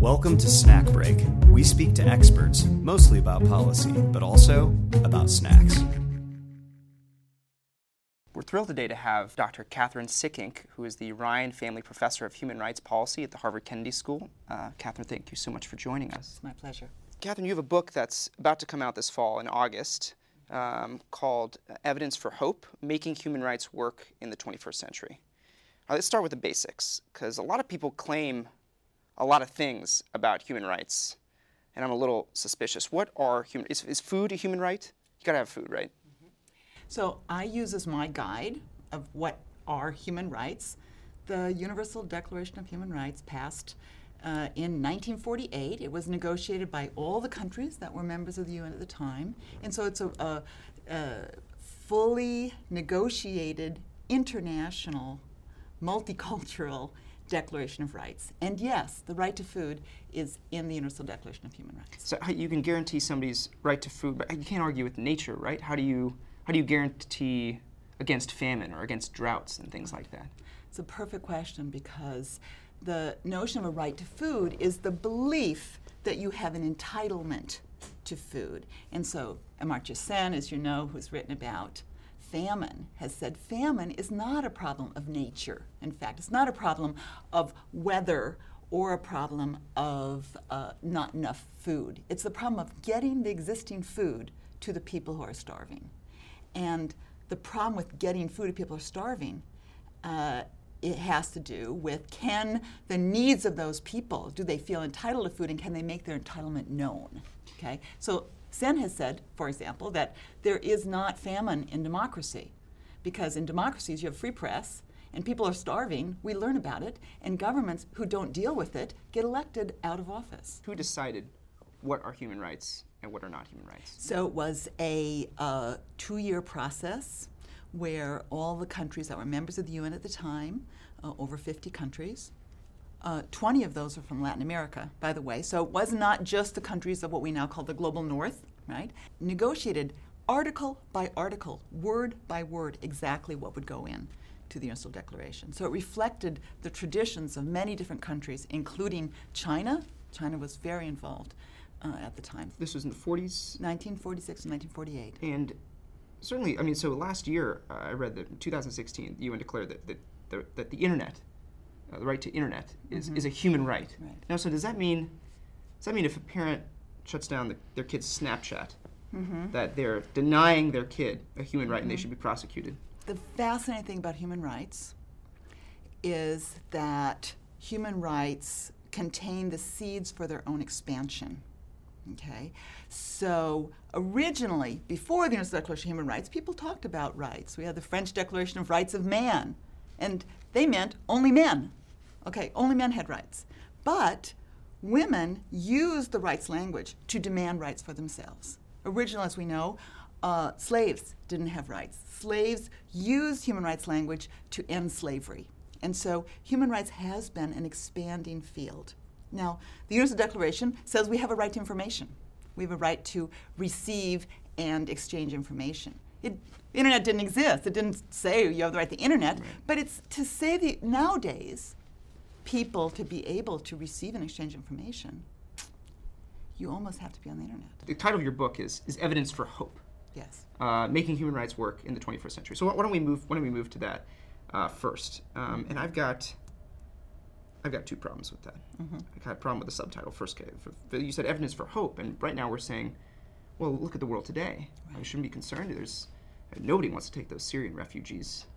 Welcome to Snack Break. We speak to experts, mostly about policy, but also about snacks. We're thrilled today to have Dr. Catherine Sikkink, who is the Ryan Family Professor of Human Rights Policy at the Harvard Kennedy School. Catherine, thank you so much for joining us. It's my pleasure. Catherine, you have a book that's about to come out this fall in August called Evidence for Hope, Making Human Rights Work in the 21st Century. Let's start with the basics, because a lot of people claim a lot of things about human rights, and I'm a little suspicious. What are human? Is food a human right? You gotta have food, right? Mm-hmm. So I use as my guide of what are human rights the Universal Declaration of Human Rights, passed in 1948. It was negotiated by all the countries that were members of the UN at the time, and so it's a fully negotiated international multicultural Declaration of Rights. And yes, the right to food is in the Universal Declaration of Human Rights. So you can guarantee somebody's right to food, but you can't argue with nature, right? How do you guarantee against famine or against droughts and things like that? It's a perfect question, because the notion of a right to food is the belief that you have an entitlement to food. And so Amartya Sen, as you know, who's written about famine, has said famine is not a problem of nature. In fact, it's not a problem of weather or a problem of not enough food. It's the problem of getting the existing food to the people who are starving. And the problem with getting food to people who are starving, it has to do with, can the needs of those people, do they feel entitled to food, and can they make their entitlement known? Okay, so Sen has said, for example, that there is not famine in democracy, because in democracies you have free press, and people are starving, we learn about it, and governments who don't deal with it get elected out of office. Who decided what are human rights and what are not human rights? So it was a 2-year process where all the countries that were members of the UN at the time, over 50 countries, 20 of those are from Latin America, by the way, so it was not just the countries of what we now call the global north, right? Negotiated article by article, word by word, exactly what would go in to the Universal Declaration. So it reflected the traditions of many different countries, including China. China was very involved at the time. This was in the 40s? 1946 and 1948. And certainly, I mean, so last year, I read that in 2016, the UN declared that the internet, the right to internet, is a human right. Now, so does that mean if a parent shuts down their kid's Snapchat, that they're denying their kid a human right and they should be prosecuted? The fascinating thing about human rights is that human rights contain the seeds for their own expansion. Okay, so originally, before the Universal Declaration of Human Rights, people talked about rights. We had the French Declaration of Rights of Man, and they meant only men. Okay, only men had rights. But women used the rights language to demand rights for themselves. Originally, as we know, slaves didn't have rights. Slaves used human rights language to end slavery. And so human rights has been an expanding field. Now, the Universal Declaration says we have a right to information. We have a right to receive and exchange information. The internet didn't exist. It didn't say you have the right to the internet, but it's to say that nowadays, people to be able to receive and exchange information, you almost have to be on the internet. The title of your book is Evidence for Hope. Yes. Making human rights work in the 21st century. So why don't we move to that first? And I've got 2 problems with that. I got a problem with the subtitle first. You said evidence for hope, and right now we're saying, well, look at the world today. We shouldn't be concerned. Nobody wants to take those Syrian refugees.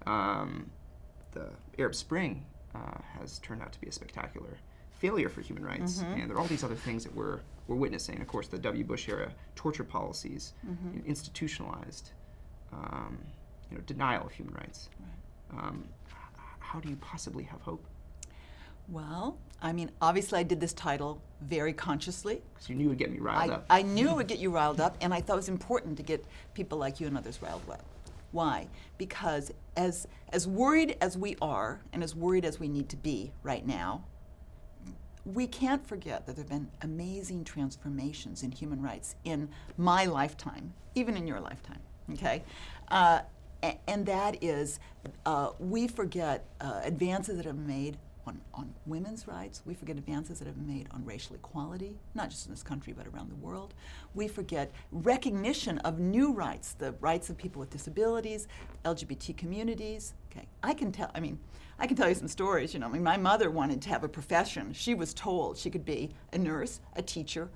The Arab Spring has turned out to be a spectacular failure for human rights, and there are all these other things that we're witnessing. Of course, the W. Bush era torture policies, institutionalized, denial of human rights. How do you possibly have hope? Well, I mean, obviously I did this title very consciously. Because you knew it would get me riled up. I knew it would get you riled up, and I thought it was important to get people like you and others riled up. Why? Because as worried as we are, and as worried as we need to be right now, we can't forget that there have been amazing transformations in human rights in my lifetime, even in your lifetime, okay? And that is, we forget advances that have been made on women's rights. We forget advances that have been made on racial equality, not just in this country, but around the world. We forget recognition of new rights, the rights of people with disabilities, LGBT communities. Okay, I can tell you some stories. You know, I mean, my mother wanted to have a profession. She was told she could be a nurse, a teacher,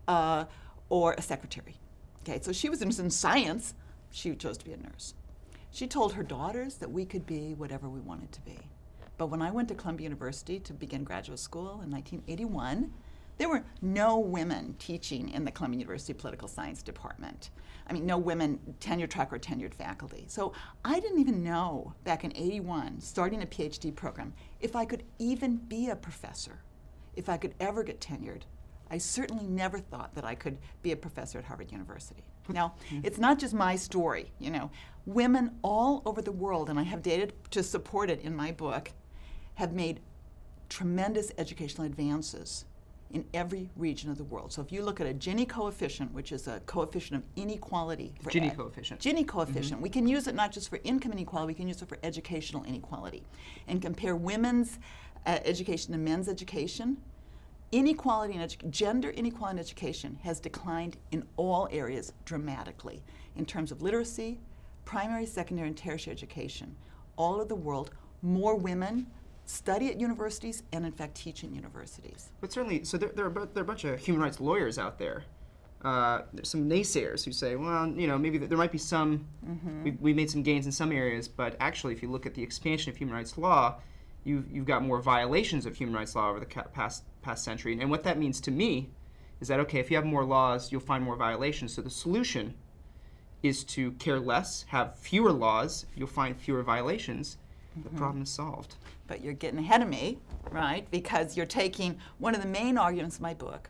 or a secretary. Okay, so she was interested in science. She chose to be a nurse. She told her daughters that we could be whatever we wanted to be. But when I went to Columbia University to begin graduate school in 1981, there were no women teaching in the Columbia University Political Science Department. I mean, no women tenure track or tenured faculty. So I didn't even know back in 81, starting a PhD program, if I could even be a professor, if I could ever get tenured. I certainly never thought that I could be a professor at Harvard University. Now, it's not just my story, you know. Women all over the world, and I have data to support it in my book, have made tremendous educational advances in every region of the world. So if you look at a Gini coefficient, which is a coefficient of inequality. Gini coefficient. Gini coefficient. We can use it not just for income inequality, we can use it for educational inequality. And compare women's education to men's education. Inequality in gender inequality in education has declined in all areas dramatically in terms of literacy, primary, secondary, and tertiary education. All over the world, more women study at universities and, in fact, teach in universities. But certainly, so there are a bunch of human rights lawyers out there. There's some naysayers who say, well, you know, maybe there might be some, we made some gains in some areas, but actually, if you look at the expansion of human rights law, you've got more violations of human rights law over the past century. And what that means to me is that, okay, if you have more laws, you'll find more violations. So the solution is to care less, have fewer laws, you'll find fewer violations. The problem is solved. But you're getting ahead of me, right? Because you're taking one of the main arguments of my book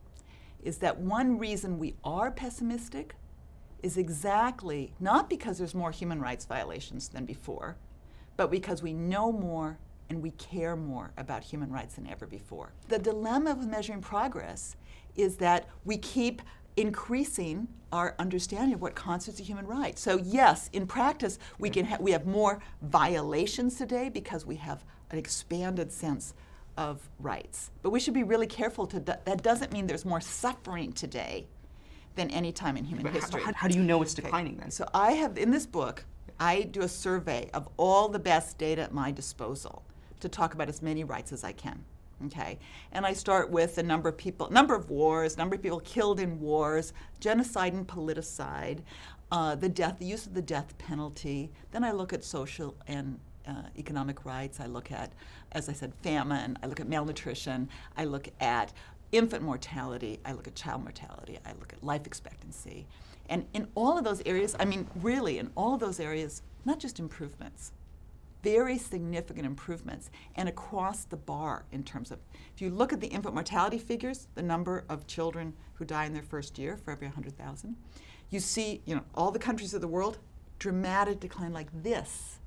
is that one reason we are pessimistic is exactly not because there's more human rights violations than before, but because we know more and we care more about human rights than ever before. The dilemma with measuring progress is that we keep increasing our understanding of what constitutes a human right. So yes, in practice, we have more violations today because we have an expanded sense of rights. But we should be really careful. That doesn't mean there's more suffering today than any time in human history. How do you know it's declining then? So I have, in this book, I do a survey of all the best data at my disposal to talk about as many rights as I can. Okay, and I start with the number of wars, number of people killed in wars, genocide and politicide, the use of the death penalty. Then I look at social and economic rights. I look at, as I said, famine. I look at malnutrition. I look at infant mortality. I look at child mortality. I look at life expectancy. And in all of those areas, I mean, really, in all of those areas, not just improvements, very significant improvements, and across the bar in terms of, if you look at the infant mortality figures, the number of children who die in their first year for every 100,000, you see, you know, all the countries of the world, dramatic decline like this.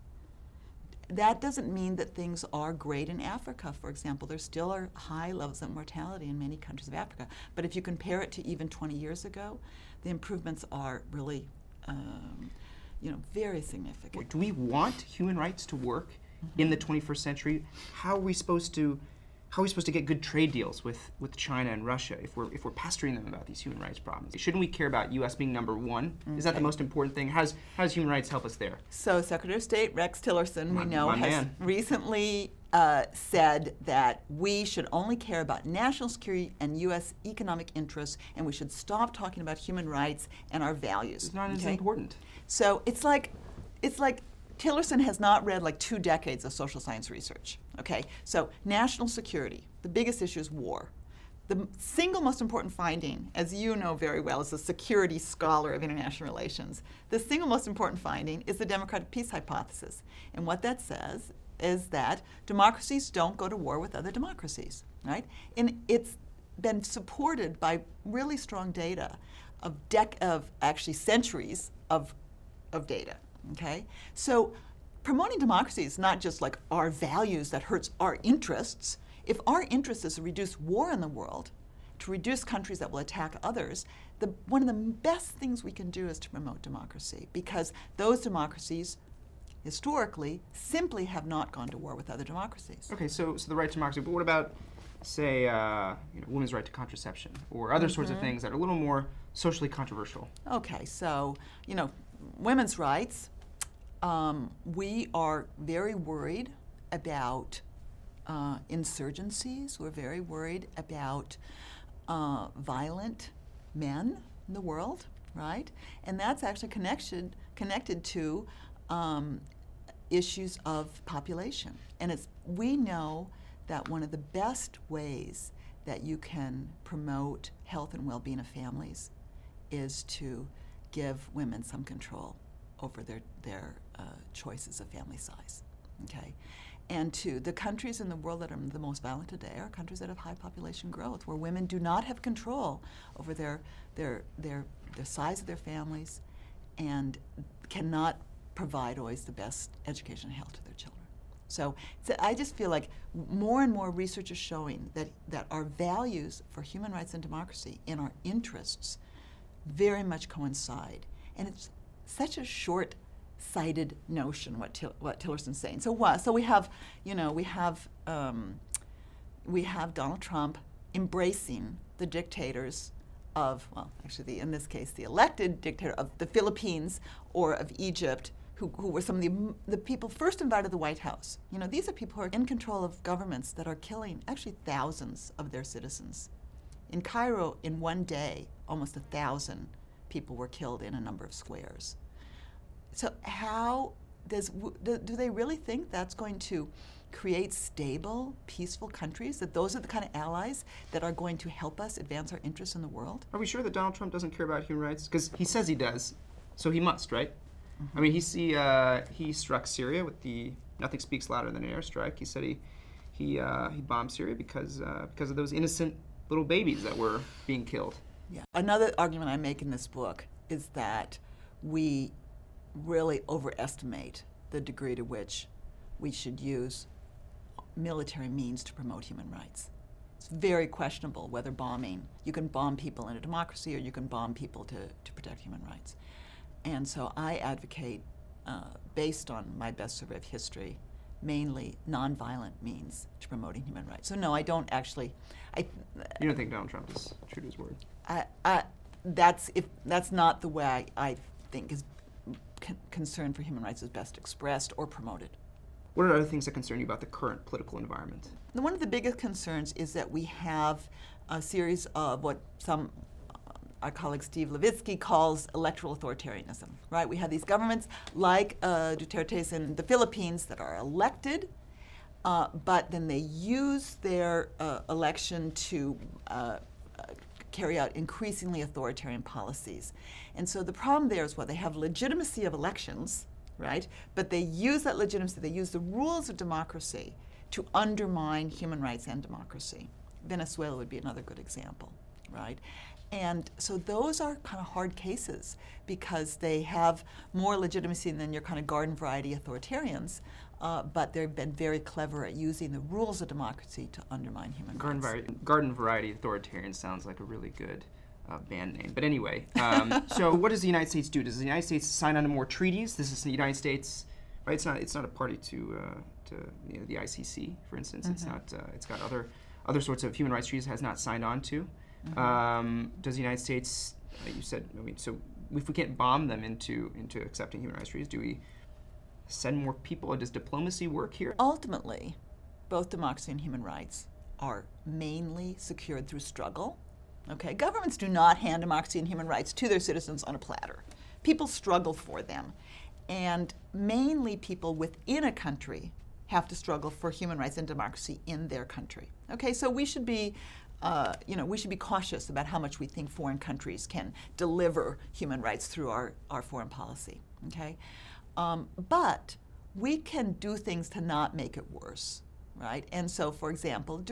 That doesn't mean that things are great in Africa, for example. There still are high levels of mortality in many countries of Africa. But if you compare it to even 20 years ago, the improvements are really very significant. Do we want human rights to work in the 21st century? How are we supposed to get good trade deals with China and Russia if we're pestering them about these human rights problems? Shouldn't we care about U.S. being number one? Okay. Is that the most important thing? How does human rights help us there? So Secretary of State Rex Tillerson, we know, has recently said that we should only care about national security and U.S. economic interests, and we should stop talking about human rights and our values. It's not as important. So it's like Tillerson has not read like 2 decades of social science research. Okay, so national security, the biggest issue is war. The single most important finding, as you know very well as a security scholar of international relations, the single most important finding is the democratic peace hypothesis. And what that says is that democracies don't go to war with other democracies, right? And it's been supported by really strong data of actually centuries of data, okay? So promoting democracy is not just like our values that hurts our interests. If our interest is to reduce war in the world, to reduce countries that will attack others, one of the best things we can do is to promote democracy, because those democracies historically simply have not gone to war with other democracies. Okay, so the right to democracy, but what about, say, women's right to contraception or other sorts of things that are a little more socially controversial? Okay, so, women's rights, we are very worried about insurgencies. We're very worried about violent men in the world, right? And that's actually connected to issues of population. And we know that one of the best ways that you can promote health and well-being of families is to give women some control over their choices of family size, okay? And the countries in the world that are the most violent today are countries that have high population growth, where women do not have control over their size of their families and cannot provide always the best education and health to their children. So I just feel like more and more research is showing that our values for human rights and democracy and our interests very much coincide. And it's such a short-sighted notion what Tillerson's saying. So what? So we have Donald Trump embracing the dictators of, in this case, the elected dictator of the Philippines or of Egypt, who were some of the people first invited to the White House. These are people who are in control of governments that are killing actually thousands of their citizens. In Cairo, in one day, almost 1,000 people were killed in a number of squares. So how do they really think that's going to create stable, peaceful countries, that those are the kind of allies that are going to help us advance our interests in the world? Are we sure that Donald Trump doesn't care about human rights? Because he says he does, so he must, right? Mm-hmm. I mean, he struck Syria with the nothing speaks louder than an airstrike. He said he bombed Syria because of those innocent little babies that were being killed. Yeah. Another argument I make in this book is that we really overestimate the degree to which we should use military means to promote human rights. It's very questionable whether you can bomb people in a democracy or you can bomb people to protect human rights. And so I advocate, based on my best survey of history, mainly nonviolent means to promoting human rights. So no, I don't actually. You don't think Donald Trump is true to his word? That's not the way I think is concern for human rights is best expressed or promoted. What are other things that concern you about the current political environment? One of the biggest concerns is that we have a series of what our colleague Steve Levitsky calls electoral authoritarianism, right? We have these governments like Duterte's in the Philippines that are elected, but then they use their election to carry out increasingly authoritarian policies. And so the problem there is they have legitimacy of elections, right? But they use that legitimacy, they use the rules of democracy to undermine human rights and democracy. Venezuela would be another good example, right? And so those are kind of hard cases because they have more legitimacy than your kind of garden variety authoritarians, but they've been very clever at using the rules of democracy to undermine human rights. Garden variety authoritarian sounds like a really good band name. But anyway, so what does the United States do? Does the United States sign on to more treaties? This is the United States, right? It's not a party to the ICC, for instance. Mm-hmm. It's not. It's got other sorts of human rights treaties it has not signed on to. Mm-hmm. Does the United States? You said. So if we can't bomb them into accepting human rights treaties, do we send more people? Does diplomacy work here? Ultimately, both democracy and human rights are mainly secured through struggle. Okay, governments do not hand democracy and human rights to their citizens on a platter. People struggle for them, and mainly people within a country have to struggle for human rights and democracy in their country. Okay, so we should be cautious about how much we think foreign countries can deliver human rights through our foreign policy. Okay, but we can do things to not make it worse, right? And so, for example,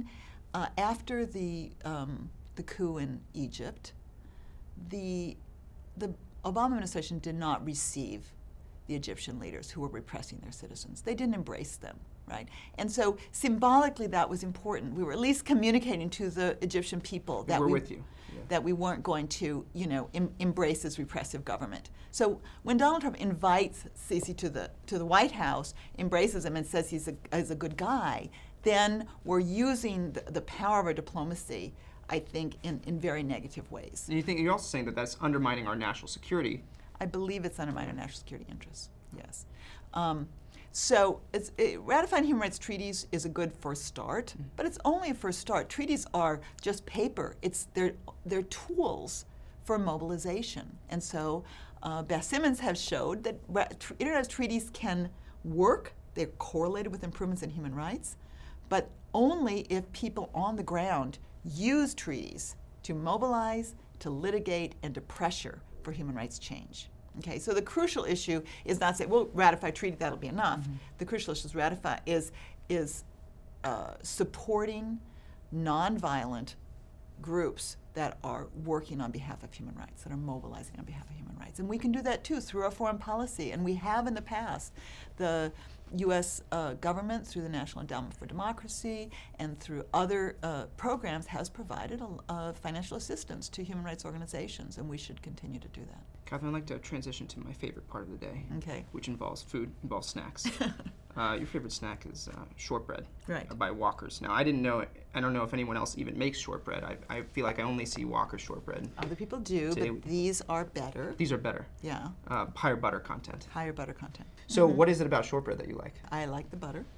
after the coup in Egypt, the Obama administration did not receive the Egyptian leaders who were repressing their citizens. They didn't embrace them. right? And so symbolically that was important. We were at least communicating to the Egyptian people that We're with you. Yeah. that we weren't going to, embrace this repressive government. So when Donald Trump invites Sisi to the White House, embraces him and says he's a good guy, then we're using the power of our diplomacy, I think, in very negative ways. And you're also saying that that's undermining our national security. I believe it's undermining our national security interests, yes. So ratifying human rights treaties is a good first start, but it's only a first start. Treaties are just paper. They're tools for mobilization. And so Beth Simmons has showed that international treaties can work. They're correlated with improvements in human rights, but only if people on the ground use treaties to mobilize, to litigate, and to pressure for human rights change. Okay, so the crucial issue is not saying, well, ratify treaty, that'll be enough. Mm-hmm. The crucial issue is supporting nonviolent groups that are working on behalf of human rights, that are mobilizing on behalf of human rights. And we can do that too through our foreign policy, and we have in the past. The U.S. Government, through the National Endowment for Democracy and through other programs, has provided financial assistance to human rights organizations, and we should continue to do that. Catherine, I'd like to transition to my favorite part of the day, okay, which involves food, involves snacks. Your favorite snack is shortbread, right, by Walker's. Now, I don't know if anyone else even makes shortbread. I feel like I only see Walker's shortbread. Other people do, but these are better. These are better. Yeah. Higher butter content. Higher butter content. So what is it about shortbread that you like? I like the butter.